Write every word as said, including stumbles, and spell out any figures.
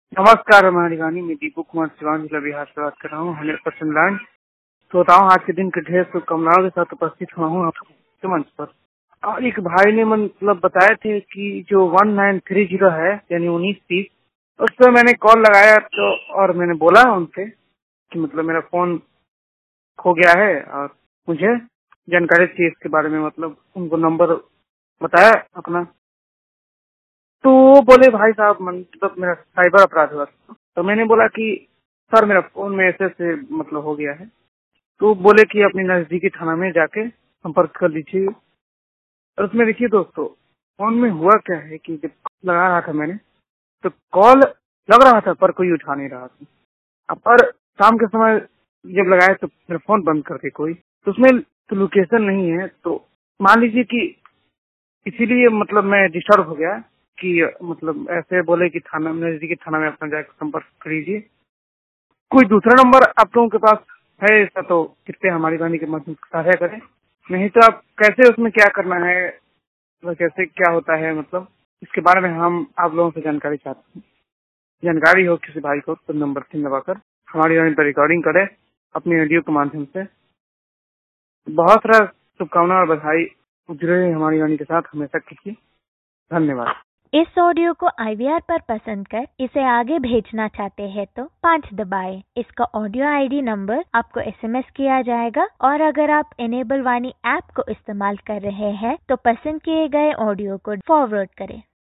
नमस्कार हमारी गानी में दीपू कुमार सिवान जिला बिहार से बात कर रहा हूँ हंड्रेड परसेंट लैंड। तो बताऊँ आज के दिन के ढेर शुभकामनाओं के साथ उपस्थित हुआ हूँ आपके मंच पर। और एक भाई ने मतलब बताए थे कि जो वन नाइन थ्री जीरो है यानी उन्नीस तीस उस पर मैंने कॉल लगाया तो और मैंने बोला उनसे कि मतलब मेरा फोन खो गया है और मुझे जानकारी चाहिए इसके बारे में। मतलब उनको नंबर बताया अपना तो वो बोले भाई साहब मतलब मेरा साइबर अपराध हुआ। तो मैंने बोला कि सर मेरा फोन में ऐसे ऐसे मतलब हो गया है। तो बोले कि अपनी नजदीकी थाना में जाके संपर्क कर लीजिए। और उसमें देखिए दोस्तों फोन में हुआ क्या है कि जब लगा रहा था मैंने तो कॉल लग रहा था पर कोई उठा नहीं रहा था। अब पर शाम के समय जब लगाया तो मेरा फोन बंद करके कोई तो उसमें तो लोकेशन नहीं है। तो मान लीजिए कि इसीलिए मतलब मैं डिस्टर्ब हो गया कि मतलब ऐसे बोले कि थाना नजदीकी थाना में अपना जाकर संपर्क करीजिए। कोई दूसरा नंबर आप लोगों के पास है ऐसा तो कृपया हमारी वाणी के माध्यम से साझा करें। नहीं तो आप कैसे उसमें क्या करना है मतलब कैसे क्या होता है मतलब इसके बारे में हम आप लोगों से जानकारी चाहते हैं। जानकारी हो किसी भाई को तो नंबर तीन दबाकर हमारी वाणी पर रिकॉर्डिंग करें अपनी ऑडियो के माध्यम से। बहुत सारा शुभकामना और बधाई जुड़े रहे हमारी वाणी के साथ हमेशा कीजिए। धन्यवाद। इस ऑडियो को आई वी आर पर पसंद कर इसे आगे भेजना चाहते हैं तो पाँच दबाएं। इसका ऑडियो आई डी नंबर आपको एस एम एस किया जाएगा और अगर आप एनेबल वाणी ऐप को इस्तेमाल कर रहे हैं तो पसंद किए गए ऑडियो को फॉरवर्ड करें।